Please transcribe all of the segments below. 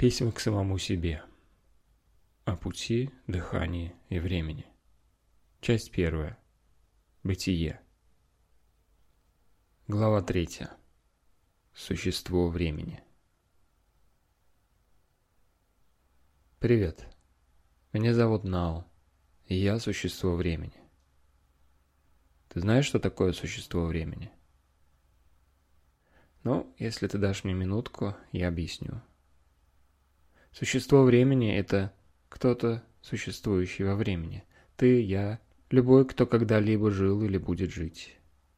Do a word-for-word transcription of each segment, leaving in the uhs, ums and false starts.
Письма к самому себе. О пути, дыхании и времени. Часть первая. Бытие. Глава третья. Существо времени. Привет. Меня зовут Нау, и я существо времени. Ты знаешь, что такое существо времени? Ну, если ты дашь мне минутку, я объясню. Существо времени – это кто-то, существующий во времени. Ты, я, любой, кто когда-либо жил или будет жить.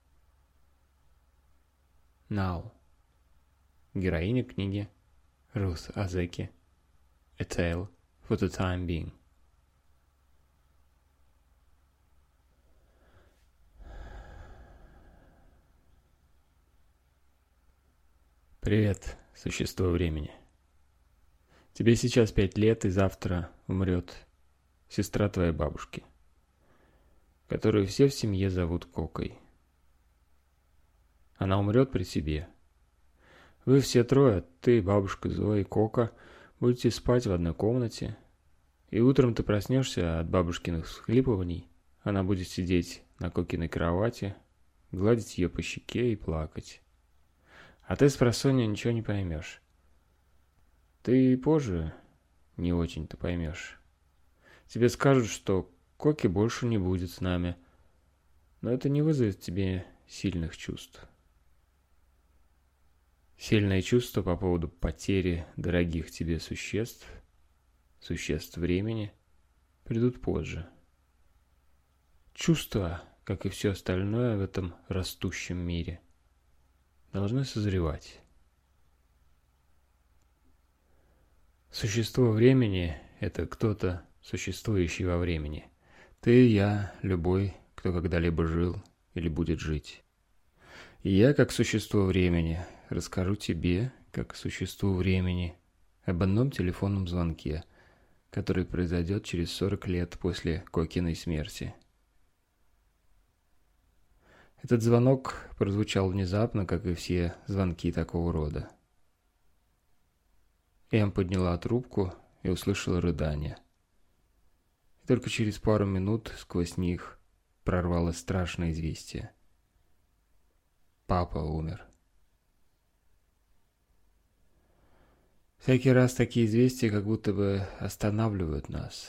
Нау. Героиня книги Рут Азеки. A Tale for the Time Being. Привет, существо времени. Тебе сейчас пять лет, и завтра умрет сестра твоей бабушки, которую все в семье зовут Кокой. Она умрет при тебе. Вы все трое, ты, бабушка Зоя и Кока, будете спать в одной комнате, и утром ты проснешься от бабушкиных всхлипываний. Она будет сидеть на Кокиной кровати, гладить ее по щеке и плакать. А ты спросонья ничего не поймешь. Ты и позже не очень-то поймешь. Тебе скажут, что Коки больше не будет с нами, но это не вызовет в тебе сильных чувств. Сильные чувства по поводу потери дорогих тебе существ, существ времени, придут позже. Чувства, как и все остальное в этом растущем мире, должны созревать. Существо времени – это кто-то, существующий во времени. Ты, я, любой, кто когда-либо жил или будет жить. И я, как существо времени, расскажу тебе, как существу времени, об одном телефонном звонке, который произойдет через сорок лет после Кокиной смерти. Этот звонок прозвучал внезапно, как и все звонки такого рода. Эм подняла трубку и услышала рыдания. И только через пару минут сквозь них прорвалось страшное известие. Папа умер. Всякий раз такие известия как будто бы останавливают нас.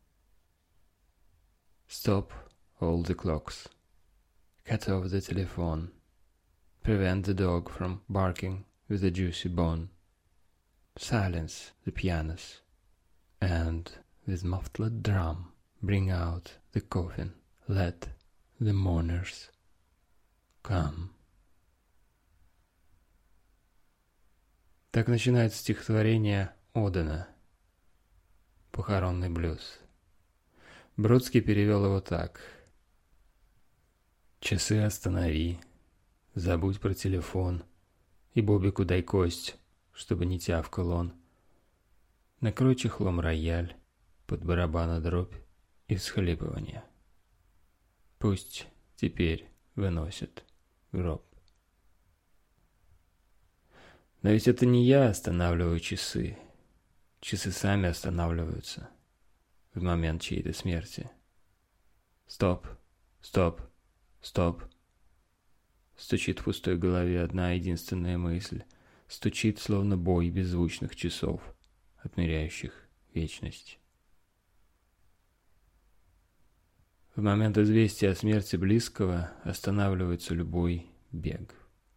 Stop all the clocks. Cut off the telephone. Prevent the dog from barking with a juicy bone. Silence the pianos, and with muffled drum bring out the coffin. Let the mourners come. Так начинается стихотворение Одена, похоронный блюз. Бродский перевел его так: «Часы останови, забудь про телефон, и Бобику дай кость, чтобы не тявкал он. Накрой чехлом рояль, под барабана дробь и всхлипывание. Пусть теперь выносят гроб». Но ведь это не я останавливаю часы. Часы сами останавливаются в момент чьей-то смерти. Стоп, стоп, стоп. Стучит в пустой голове одна единственная мысль. Стучит, словно бой беззвучных часов, отмеряющих вечность. В момент известия о смерти близкого останавливается любой бег.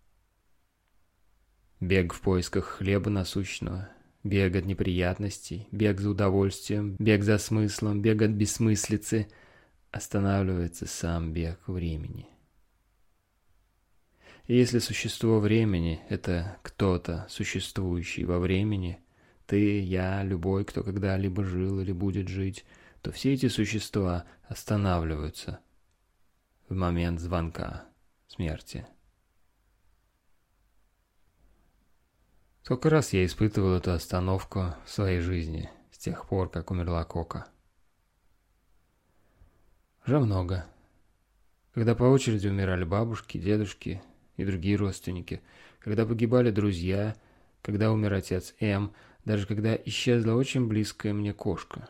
Бег в поисках хлеба насущного, бег от неприятностей, бег за удовольствием, бег за смыслом, бег от бессмыслицы. Останавливается сам бег времени. И если существо времени – это кто-то, существующий во времени, ты, я, любой, кто когда-либо жил или будет жить, то все эти существа останавливаются в момент звонка смерти. Сколько раз я испытывал эту остановку в своей жизни с тех пор, как умерла Кока? Уже много. Когда по очереди умирали бабушки, дедушки и другие родственники, когда погибали друзья, когда умер отец М, даже когда исчезла очень близкая мне кошка.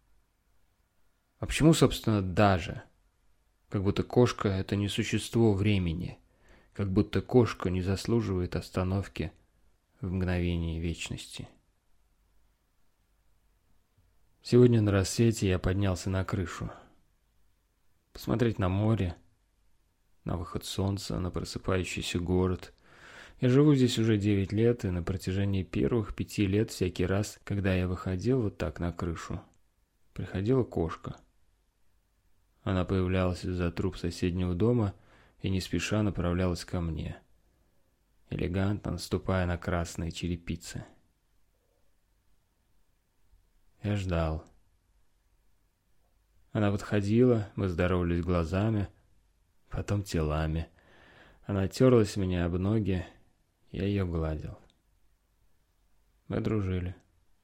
А почему, собственно, даже? Как будто кошка — это не существо времени, как будто кошка не заслуживает остановки в мгновении вечности. Сегодня на рассвете я поднялся на крышу. Посмотреть на море, на выход солнца, на просыпающийся город. Я живу здесь уже девять лет, и на протяжении первых пяти лет всякий раз, когда я выходил вот так на крышу, приходила кошка. Она появлялась из-за труб соседнего дома и не спеша направлялась ко мне, элегантно наступая на красные черепицы. Я ждал. Она подходила, мы здоровались глазами, потом телами. Она терлась меня об ноги, я ее гладил. Мы дружили.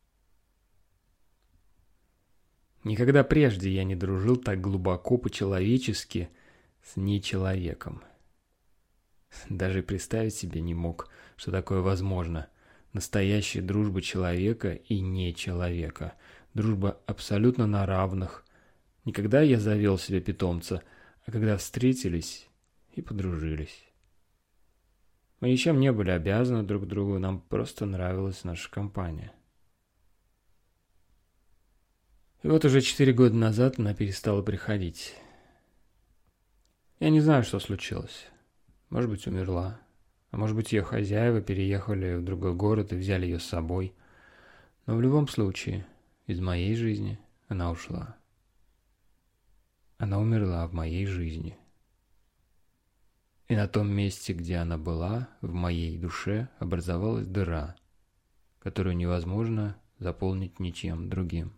Никогда прежде я не дружил так глубоко по-человечески с нечеловеком. Даже представить себе не мог, что такое возможно. Настоящая дружба человека и нечеловека. Дружба абсолютно на равных. Не когда я завел себе питомца, а когда встретились и подружились. Мы ничем не были обязаны друг другу, нам просто нравилась наша компания. И вот уже четыре года назад она перестала приходить. Я не знаю, что случилось. Может быть, умерла. А может быть, ее хозяева переехали в другой город и взяли ее с собой. Но в любом случае, из моей жизни она ушла. Она умерла в моей жизни. И на том месте, где она была, в моей душе образовалась дыра, которую невозможно заполнить ничем другим.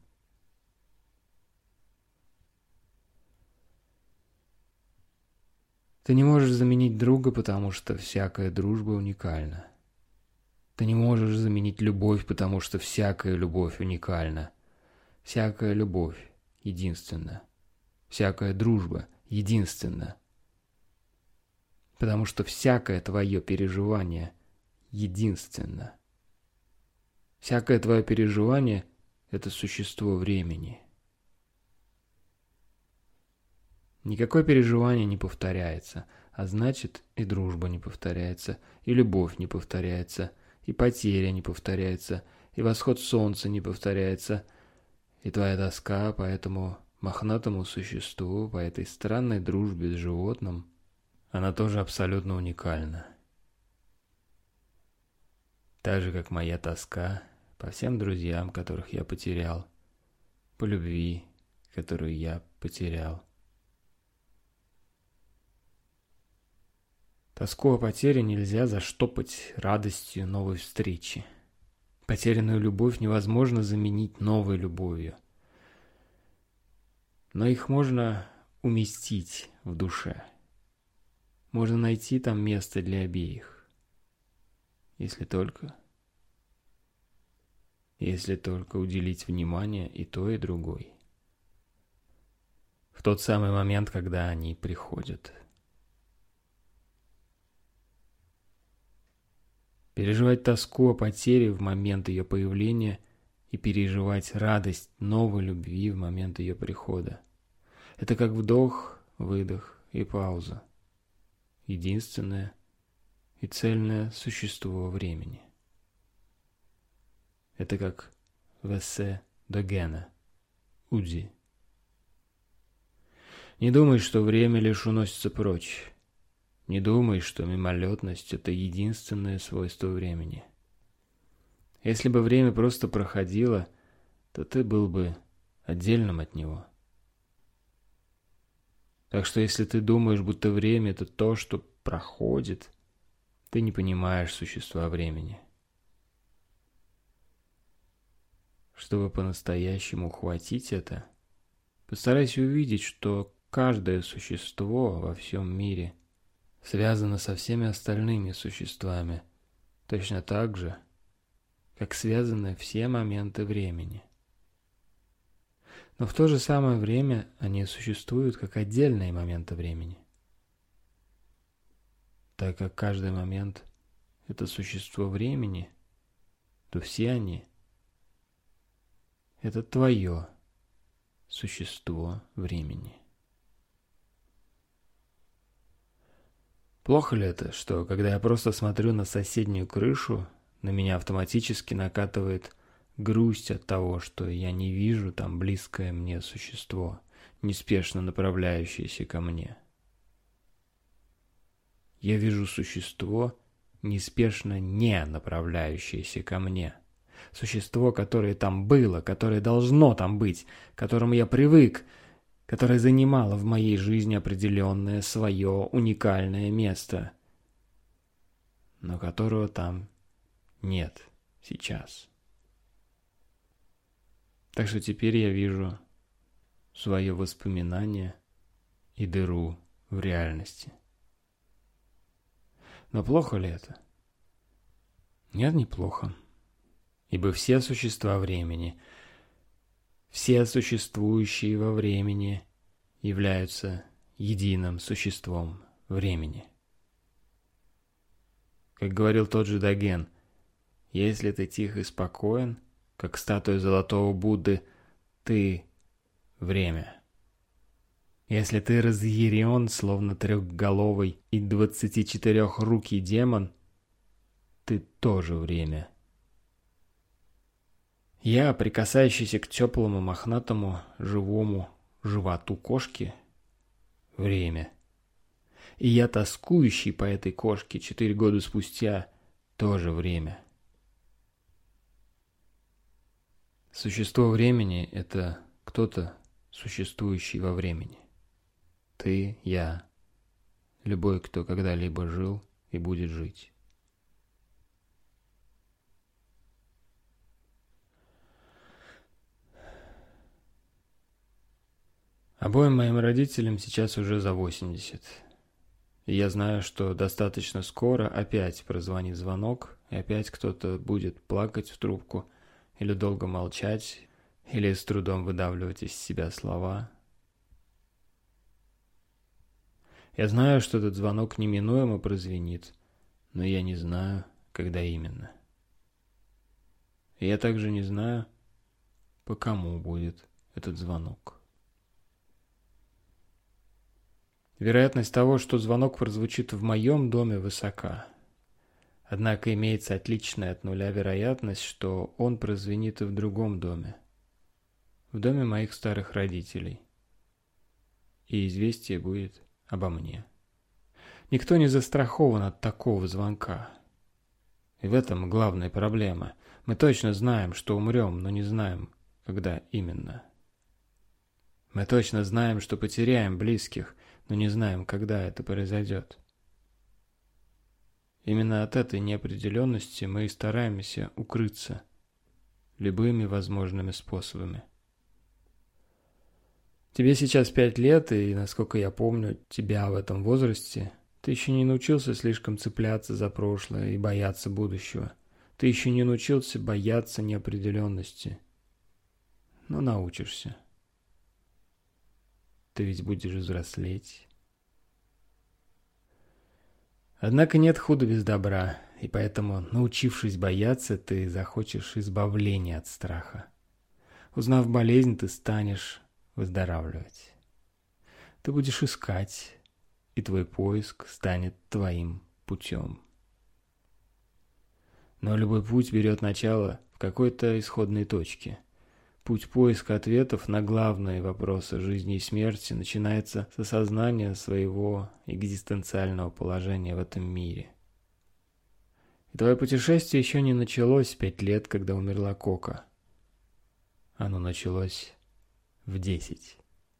Ты не можешь заменить друга, потому что всякая дружба уникальна. Ты не можешь заменить любовь, потому что всякая любовь уникальна. Всякая любовь единственна. Всякая дружба единственна. Потому что всякое твое переживание единственно. Всякое твое переживание – это существо времени. Никакое переживание не повторяется, а значит, и дружба не повторяется, и любовь не повторяется, и потеря не повторяется, и восход солнца не повторяется, и твоя тоска по этому мохнатому существу, по этой странной дружбе с животным, она тоже абсолютно уникальна. Так же, как моя тоска по всем друзьям, которых я потерял, по любви, которую я потерял. Тоску о потере нельзя заштопать радостью новой встречи. Потерянную любовь невозможно заменить новой любовью. Но их можно уместить в душе. Можно найти там место для обеих. Если только... Если только уделить внимание и той, и другой. В тот самый момент, когда они приходят. Переживать тоску о потере в момент ее появления и переживать радость новой любви в момент ее прихода. Это как вдох, выдох и пауза. Единственное и цельное существо времени. Это как весе догена, уди. Не думай, что время лишь уносится прочь. Не думай, что мимолетность – это единственное свойство времени. Если бы время просто проходило, то ты был бы отдельным от него. Так что если ты думаешь, будто время – это то, что проходит, ты не понимаешь существа времени. Чтобы по-настоящему ухватить это, постарайся увидеть, что каждое существо во всем мире связано со всеми остальными существами, точно так же, как связаны все моменты времени. Но в то же самое время они существуют как отдельные моменты времени. Так как каждый момент – это существо времени, то все они это твое существо времени. Плохо ли это, что когда я просто смотрю на соседнюю крышу, на меня автоматически накатывает грусть от того, что я не вижу там близкое мне существо, неспешно направляющееся ко мне? Я вижу существо, неспешно не направляющееся ко мне. Существо, которое там было, которое должно там быть, к которому я привык, которое занимало в моей жизни определенное свое уникальное место, но которого там нет сейчас. Так что теперь я вижу свое воспоминание и дыру в реальности. Но плохо ли это? Нет, неплохо. Ибо все существа времени, все существующие во времени являются единым существом времени. Как говорил тот же Доген, если ты тих и спокоен, как статуя золотого Будды, ты — время. Если ты разъярен, словно трехголовый и двадцатичетырехрукий демон, ты тоже время. Я, прикасающийся к теплому, мохнатому, живому животу кошки, время. И я, тоскующий по этой кошке четыре года спустя, тоже время. Существо времени — это кто-то, существующий во времени. Ты, я, любой, кто когда-либо жил и будет жить. Обоим моим родителям сейчас уже за восемьдесят. И я знаю, что достаточно скоро опять прозвонит звонок, и опять кто-то будет плакать в трубку, или долго молчать, или с трудом выдавливать из себя слова. Я знаю, что этот звонок неминуемо прозвенит, но я не знаю, когда именно. И я также не знаю, по кому будет этот звонок. Вероятность того, что звонок прозвучит в моем доме, высока. Однако имеется отличная от нуля вероятность, что он прозвенит и в другом доме. В доме моих старых родителей. И известие будет обо мне. Никто не застрахован от такого звонка. И в этом главная проблема. Мы точно знаем, что умрем, но не знаем, когда именно. Мы точно знаем, что потеряем близких, но не знаем, когда это произойдет. Именно от этой неопределенности мы и стараемся укрыться любыми возможными способами. Тебе сейчас пять лет, и, насколько я помню, тебя в этом возрасте, ты еще не научился слишком цепляться за прошлое и бояться будущего. Ты еще не научился бояться неопределенности. Но научишься. Ты ведь будешь взрослеть. Однако нет худа без добра, и поэтому, научившись бояться, ты захочешь избавления от страха. Узнав болезнь, ты станешь выздоравливать. Ты будешь искать, и твой поиск станет твоим путем. Но любой путь берет начало в какой-то исходной точке. Путь поиска ответов на главные вопросы жизни и смерти начинается с осознания своего экзистенциального положения в этом мире. И твое путешествие еще не началось пять лет, когда умерла Кока. Оно началось в десять.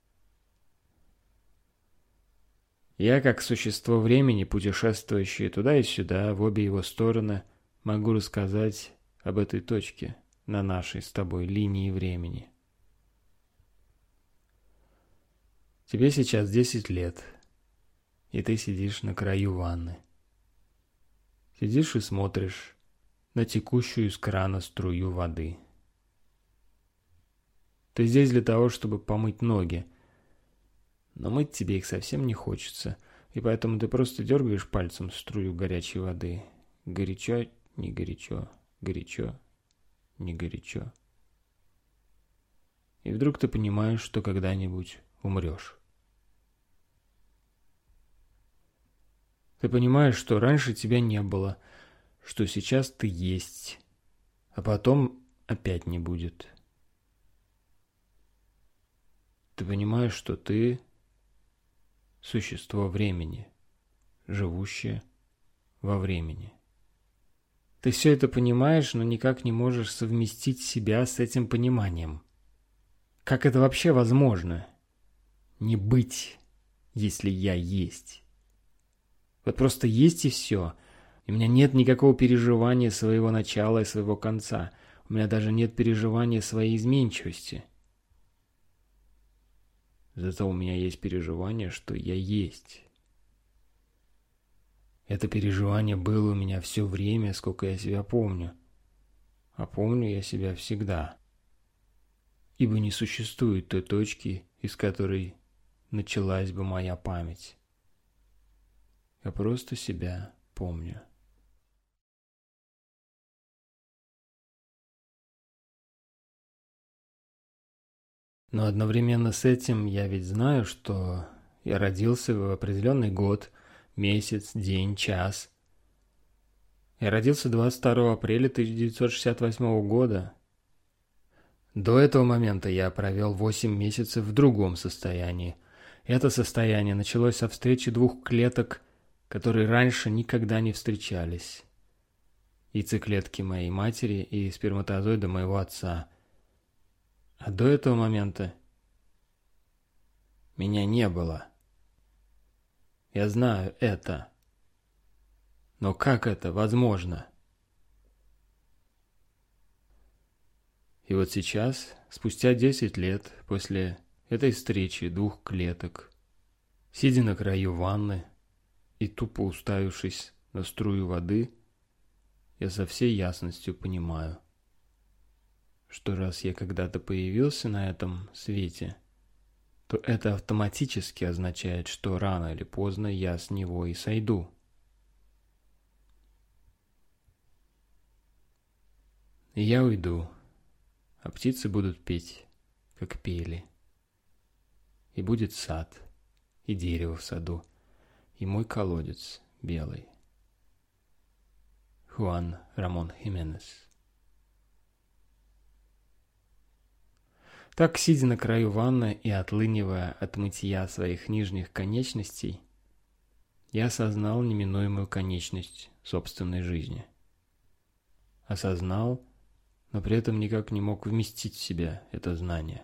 Я, как существо времени, путешествующее туда и сюда, в обе его стороны, могу рассказать об этой точке на нашей с тобой линии времени. Тебе сейчас десять лет, и ты сидишь на краю ванны. Сидишь и смотришь на текущую из крана струю воды. Ты здесь для того, чтобы помыть ноги, но мыть тебе их совсем не хочется, и поэтому ты просто дергаешь пальцем струю горячей воды. Горячо, не горячо, горячо, не горячо. И вдруг ты понимаешь, что когда-нибудь умрешь. Ты понимаешь, что раньше тебя не было, что сейчас ты есть, а потом опять не будет. Ты понимаешь, что ты существо времени, живущее во времени. Ты все это понимаешь, но никак не можешь совместить себя с этим пониманием. Как это вообще возможно? Не быть, если я есть. Вот просто есть и все. У меня нет никакого переживания своего начала и своего конца. У меня даже нет переживания своей изменчивости. Зато у меня есть переживание, что я есть. Это переживание было у меня все время, сколько я себя помню. А помню я себя всегда. Ибо не существует той точки, из которой началась бы моя память. Я просто себя помню. Но одновременно с этим я ведь знаю, что я родился в определенный год, месяц, день, час. Я родился двадцать второго апреля тысяча девятьсот шестьдесят восьмого года. До этого момента я провел восемь месяцев в другом состоянии. Это состояние началось со встречи двух клеток, которые раньше никогда не встречались. Яйцеклетки моей матери и сперматозоида моего отца. А до этого момента меня не было. Я знаю это. Но как это возможно? И вот сейчас, спустя десять лет после этой встречи двух клеток, сидя на краю ванны и тупо уставившись на струю воды, я со всей ясностью понимаю, что раз я когда-то появился на этом свете, то это автоматически означает, что рано или поздно я с него и сойду. И я уйду, а птицы будут петь, как пели. И будет сад, и дерево в саду, и мой колодец белый. Хуан Рамон Хименес. Так, сидя на краю ванны и отлынивая от мытья своих нижних конечностей, я осознал неминуемую конечность собственной жизни. Осознал, но при этом никак не мог вместить в себя это знание.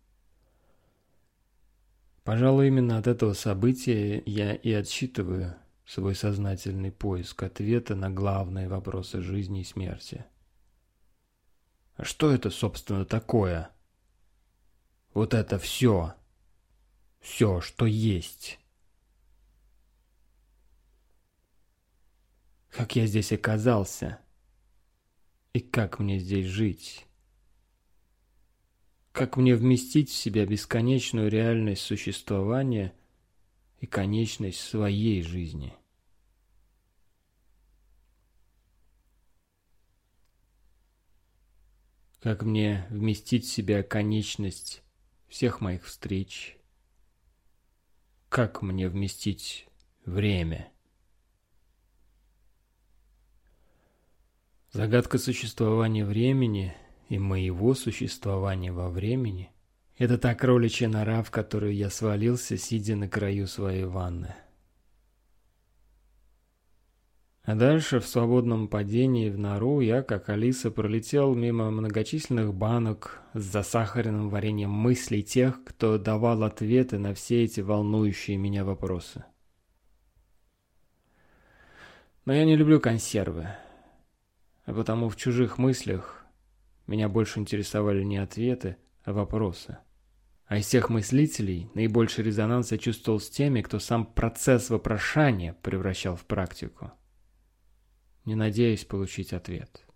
Пожалуй, именно от этого события я и отсчитываю свой сознательный поиск ответа на главные вопросы жизни и смерти. А что это, собственно, такое? Вот это все. Все, что есть. Как я здесь оказался? И как мне здесь жить? Как мне вместить в себя бесконечную реальность существования и конечность своей жизни? Как мне вместить в себя конечность всех моих встреч? Как мне вместить время? Загадка существования времени и моего существования во времени – это та кроличья нора, в которую я свалился, сидя на краю своей ванны. А дальше в свободном падении в нору я, как Алиса, пролетел мимо многочисленных банок с засахаренным вареньем мыслей тех, кто давал ответы на все эти волнующие меня вопросы. Но я не люблю консервы, а потому в чужих мыслях меня больше интересовали не ответы, а вопросы. А из всех мыслителей наибольший резонанс я чувствовал с теми, кто сам процесс вопрошания превращал в практику, не надеясь получить ответ.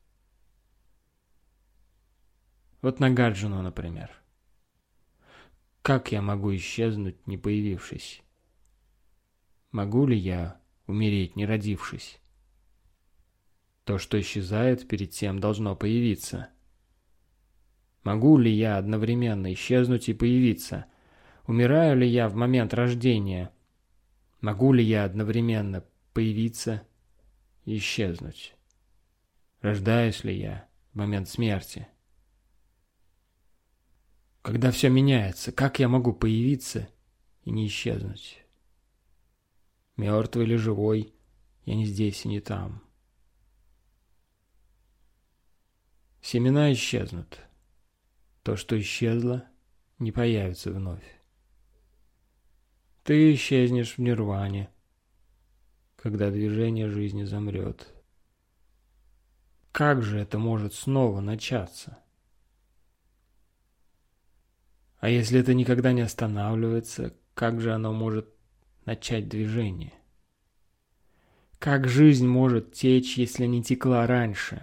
Вот Нагарджуна, например. Как я могу исчезнуть, не появившись? Могу ли я умереть, не родившись? То, что исчезает, перед тем должно появиться. Могу ли я одновременно исчезнуть и появиться? Умираю ли я в момент рождения? Могу ли я одновременно появиться и исчезнуть? Рождаюсь ли я в момент смерти? Когда все меняется, как я могу появиться и не исчезнуть? Мертвый или живой, я не здесь и не там. Семена исчезнут. То, что исчезло, не появится вновь. Ты исчезнешь в нирване, когда движение жизни замрет. Как же это может снова начаться? А если это никогда не останавливается, как же оно может начать движение? Как жизнь может течь, если не текла раньше?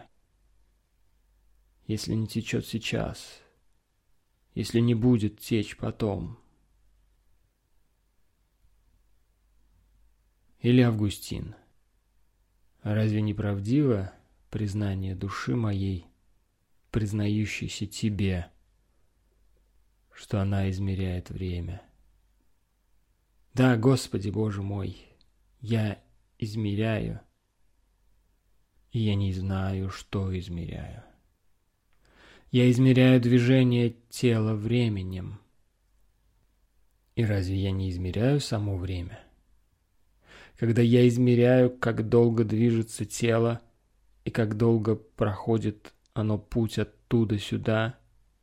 Если не течет сейчас? Если не будет течь потом? Или Августин. Разве не правдиво признание души моей, признающейся тебе, что она измеряет время? Да, Господи Боже мой, я измеряю, и я не знаю, что измеряю. Я измеряю движение тела временем. И разве я не измеряю само время? Когда я измеряю, как долго движется тело и как долго проходит оно путь оттуда сюда,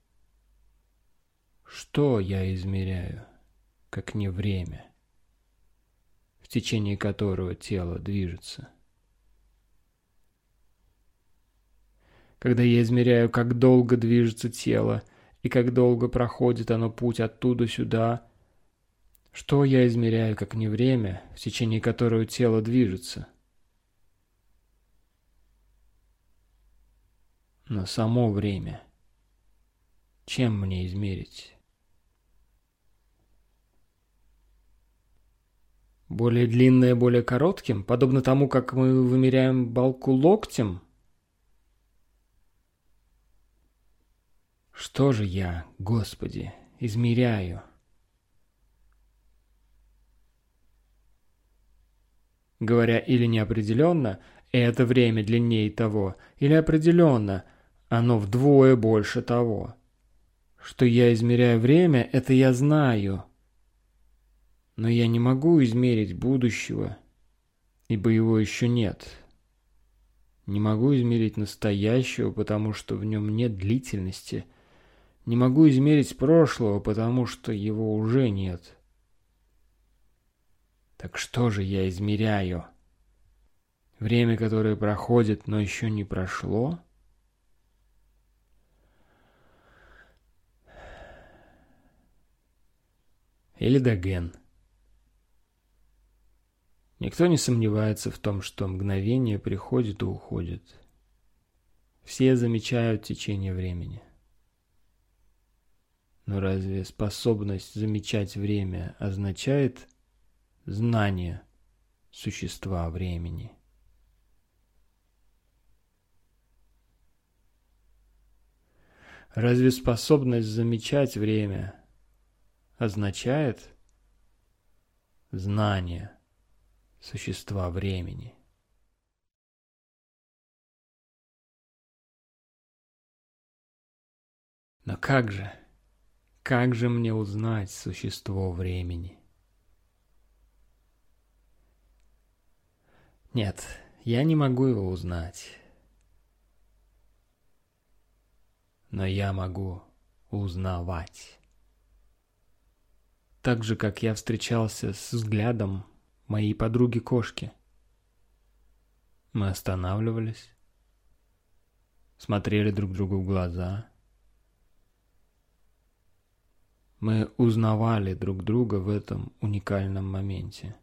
что я измеряю, как не время, в течение которого тело движется? Когда я измеряю, как долго движется тело и как долго проходит оно путь оттуда сюда, что я измеряю, как не время, в течение которого тело движется? Но само время, чем мне измерить? Более длинное более коротким, подобно тому, как мы вымеряем балку локтем? Что же я, Господи, измеряю? Говоря или неопределенно, это время длиннее того, или определенно, оно вдвое больше того. Что я измеряю время, это я знаю. Но я не могу измерить будущего, ибо его еще нет. Не могу измерить настоящего, потому что в нем нет длительности. Не могу измерить прошлого, потому что его уже нет. Так что же я измеряю? Время, которое проходит, но еще не прошло? Или Доген. Никто не сомневается в том, что мгновение приходит и уходит. Все замечают течение времени. Но разве способность замечать время означает знание существа времени? Разве способность замечать время означает знание существа времени? Но как же, как же мне узнать существо времени? Нет, я не могу его узнать. Но я могу узнавать. Так же, как я встречался с взглядом моей подруги-кошки. Мы останавливались, смотрели друг другу в глаза. Мы узнавали друг друга в этом уникальном моменте.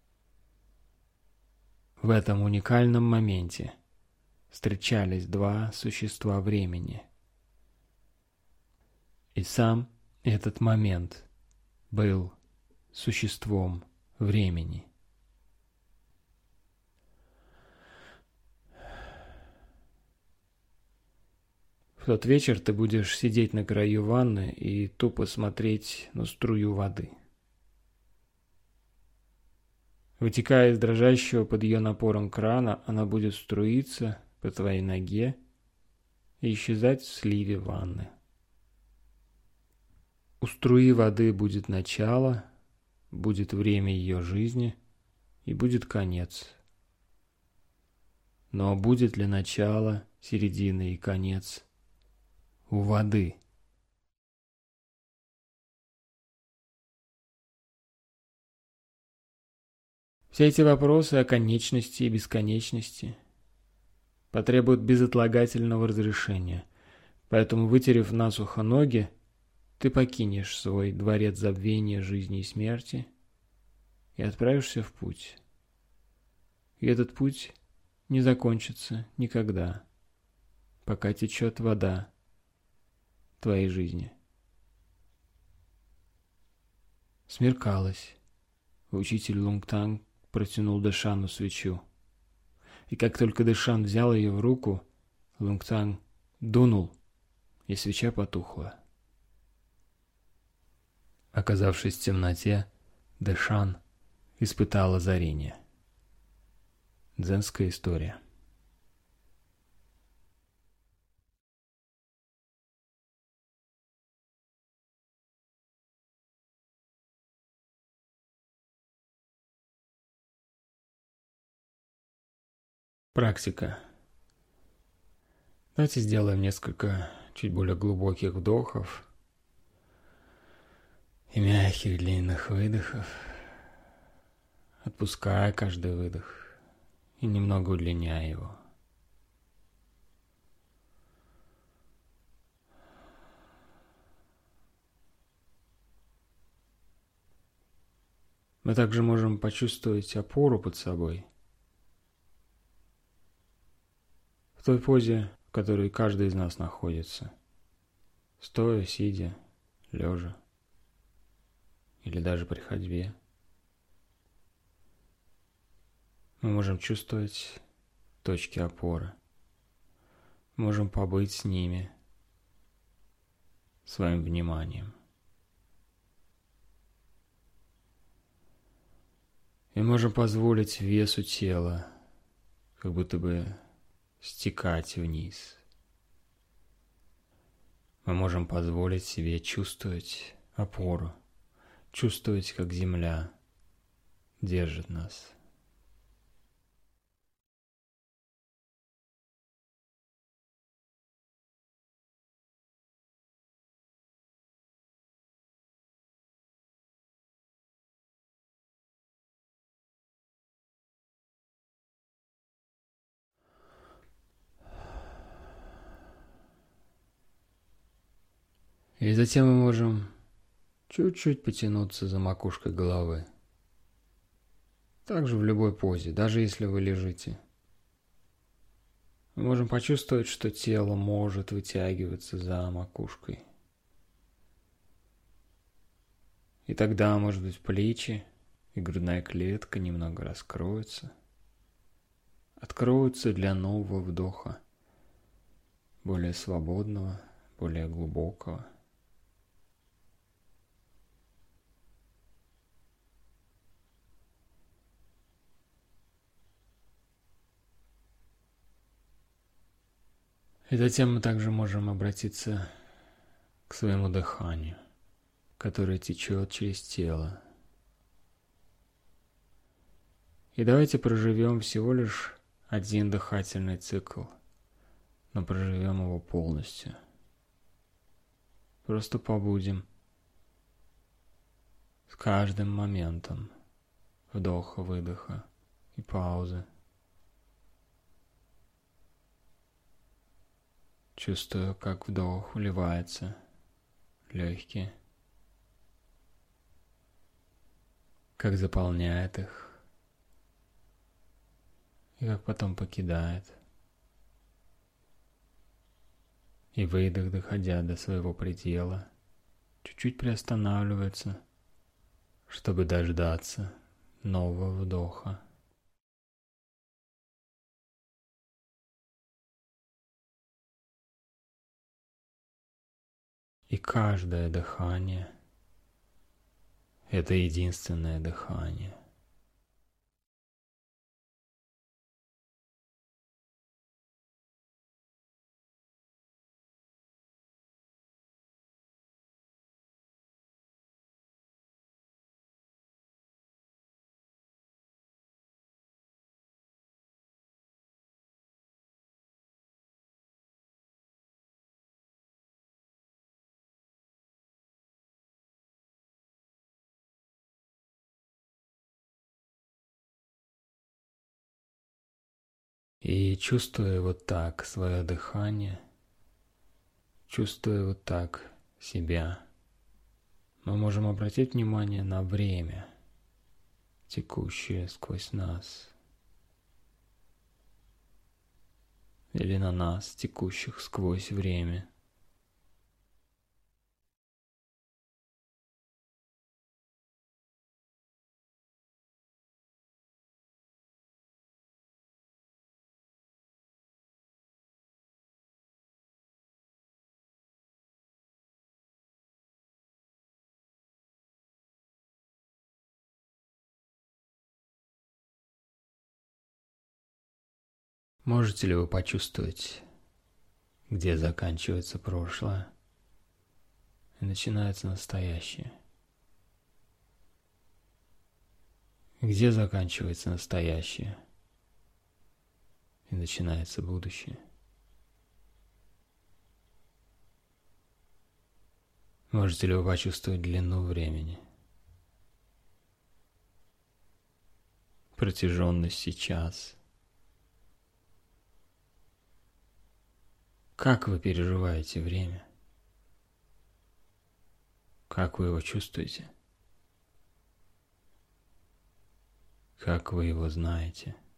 В этом уникальном моменте встречались два существа времени. И сам этот момент был существом времени. В тот вечер ты будешь сидеть на краю ванны и тупо смотреть на струю воды. Вытекая из дрожащего под ее напором крана, она будет струиться по твоей ноге и исчезать в сливе ванны. У струи воды будет начало, будет время ее жизни и будет конец. Но будет ли начало, середина и конец у воды? Все эти вопросы о конечности и бесконечности потребуют безотлагательного разрешения, поэтому, вытерев насухо ноги, ты покинешь свой дворец забвения жизни и смерти и отправишься в путь. И этот путь не закончится никогда, пока течет вода твоей жизни. Смеркалось. Учитель Лунгтанг протянул Дэшану свечу. И как только Дэшан взял ее в руку, Лунгтанг дунул, и свеча потухла. Оказавшись в темноте, Дэшан испытал озарение. Дзенская история. Практика. Давайте сделаем несколько чуть более глубоких вдохов и мягких длинных выдохов, отпуская каждый выдох и немного удлиняя его. Мы также можем почувствовать опору под собой в той позе, в которой каждый из нас находится, стоя, сидя, лежа или даже при ходьбе. Мы можем чувствовать точки опоры, можем побыть с ними, своим вниманием. И можем позволить весу тела как будто бы стекать вниз. Мы можем позволить себе чувствовать опору, чувствовать, как земля держит нас. И затем мы можем чуть-чуть потянуться за макушкой головы. Также в любой позе, даже если вы лежите. Мы можем почувствовать, что тело может вытягиваться за макушкой. И тогда, может быть, плечи и грудная клетка немного раскроются. Откроются для нового вдоха, более свободного, более глубокого. И затем мы также можем обратиться к своему дыханию, которое течет через тело. И давайте проживем всего лишь один дыхательный цикл, но проживем его полностью. Просто побудем с каждым моментом вдоха-выдоха и паузы. Чувствую, как вдох вливается в легкие, как заполняет их и как потом покидает. И выдох, доходя до своего предела, чуть-чуть приостанавливается, чтобы дождаться нового вдоха. И каждое дыхание – это единственное дыхание. И чувствуя вот так свое дыхание, чувствуя вот так себя, мы можем обратить внимание на время, текущее сквозь нас, или на нас, текущих сквозь время. Можете ли вы почувствовать, где заканчивается прошлое и начинается настоящее? Где заканчивается настоящее и начинается будущее? Можете ли вы почувствовать длину времени? Протяженность сейчас? Как вы переживаете время? Как вы его чувствуете? Как вы его знаете?